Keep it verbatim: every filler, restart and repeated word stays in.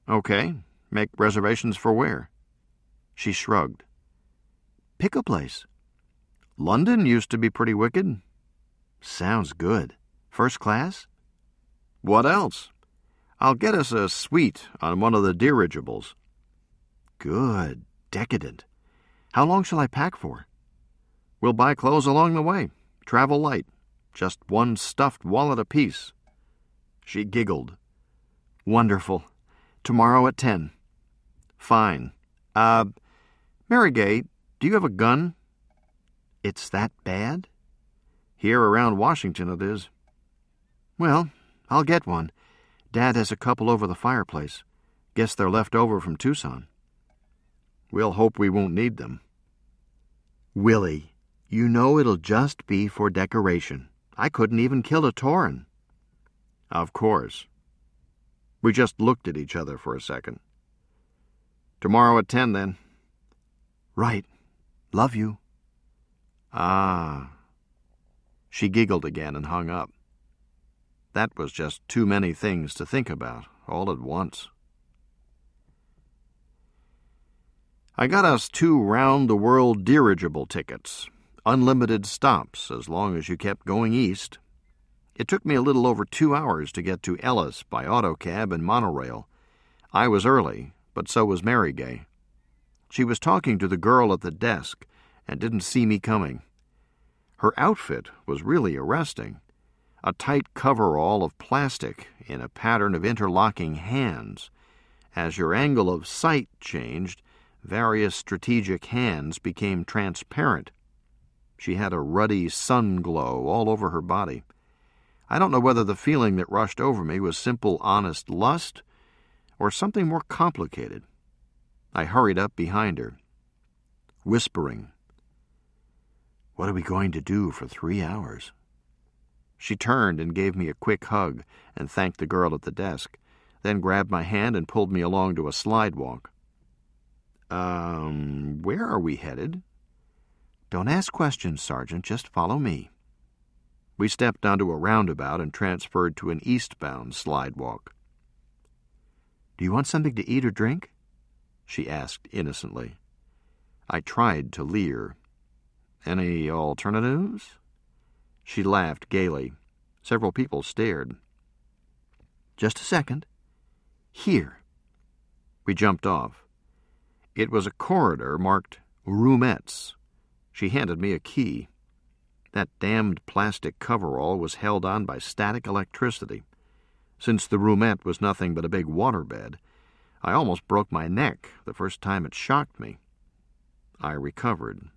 Okay. Make reservations for where? She shrugged. Pick a place. London used to be pretty wicked. Sounds good. First class? What else? I'll get us a suite on one of the dirigibles. Good. Decadent. How long shall I pack for? We'll buy clothes along the way. Travel light. Just one stuffed wallet apiece. She giggled. Wonderful. Tomorrow at ten. Fine. Uh, Mary Gay, do you have a gun? It's that bad? Here around Washington it is. Well, I'll get one. Dad has a couple over the fireplace. Guess they're left over from Tucson. We'll hope we won't need them. Willie, you know it'll just be for decoration. I couldn't even kill a tauren. Of course. We just looked at each other for a second. Tomorrow at ten, then. Right. Love you. Ah. She giggled again and hung up. That was just too many things to think about, all at once. I got us two round-the-world dirigible tickets, unlimited stops as long as you kept going east. It took me a little over two hours to get to Ellis by autocab and monorail. I was early, but so was Mary Gay. She was talking to the girl at the desk and didn't see me coming. Her outfit was really arresting. A tight coverall of plastic in a pattern of interlocking hands. As your angle of sight changed, various strategic hands became transparent. She had a ruddy sun glow all over her body. I don't know whether the feeling that rushed over me was simple, honest lust or something more complicated. I hurried up behind her, whispering, "What are we going to do for three hours?" She turned and gave me a quick hug and thanked the girl at the desk, then grabbed my hand and pulled me along to a slidewalk. Um, where are we headed? Don't ask questions, Sergeant. Just follow me. We stepped onto a roundabout and transferred to an eastbound slidewalk. Do you want something to eat or drink? She asked innocently. I tried to leer. Any alternatives? She laughed gaily. Several people stared. Just a second. Here. We jumped off. It was a corridor marked Roomettes. She handed me a key. That damned plastic coverall was held on by static electricity. Since the roomette was nothing but a big waterbed, I almost broke my neck the first time it shocked me. I recovered.